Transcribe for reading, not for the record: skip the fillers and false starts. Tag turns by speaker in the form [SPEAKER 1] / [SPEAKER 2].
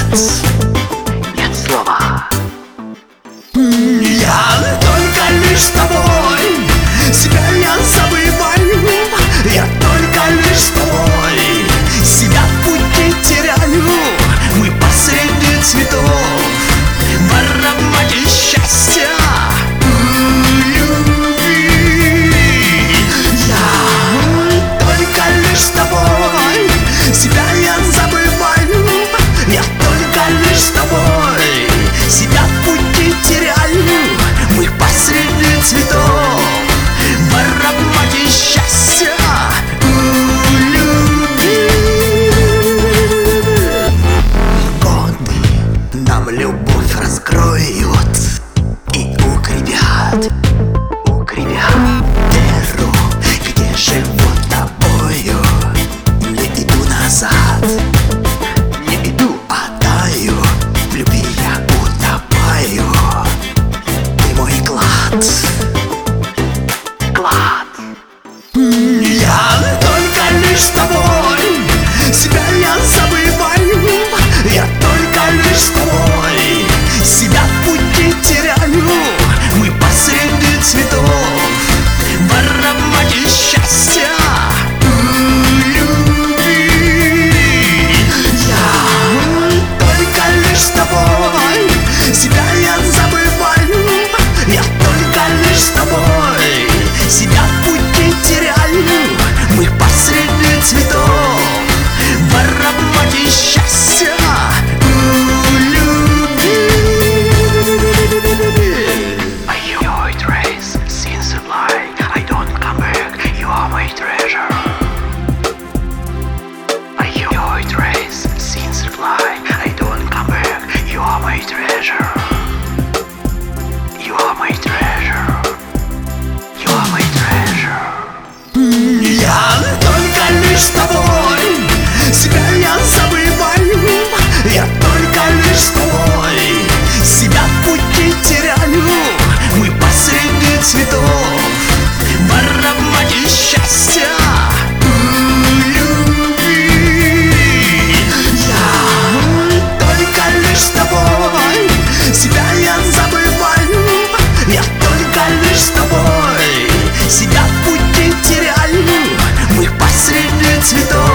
[SPEAKER 1] нет слова.
[SPEAKER 2] Я только лишь с тобой, себя я забываю. Я только лишь с тобой, себя в пути теряю. Мы посреди цветов, в аромате счастья, любви. Я только лишь с тобой, себя я забываю. Я только лишь с тобой, себя в пути теряю. Мы посреди цветов, в аромате счастья, любви. Годы нам любовь раскроют и укрепят веру, где живут тобою. Не иду назад, не иду, а таю. В любви я утопаю. Ты мой клад. Я только лишь с тобой, себя я забываю. Я только лишь с тобой, себя в пути теряю. Мы посреди цветов, в аромате счастья, любви. Я только лишь с тобой, себя я забываю. Я только лишь с тобой, себя в пути теряю. Мы посреди цветов, в аромате счастья, любви.
[SPEAKER 1] Your trace since the light, I don't come back, you are my treasure. Your trace since the light, I don't come back, you are my treasure. You are my treasure. You are my treasure.
[SPEAKER 2] Я только лишь с тобой, себя я забываю. Я только лишь с тобой, себя в пути теряю. Мы посреди цветов, в аромате счастья, любви. Я только лишь с тобой, себя я забываю. Я только лишь с тобой, себя в пути теряю. Мы посреди цветов,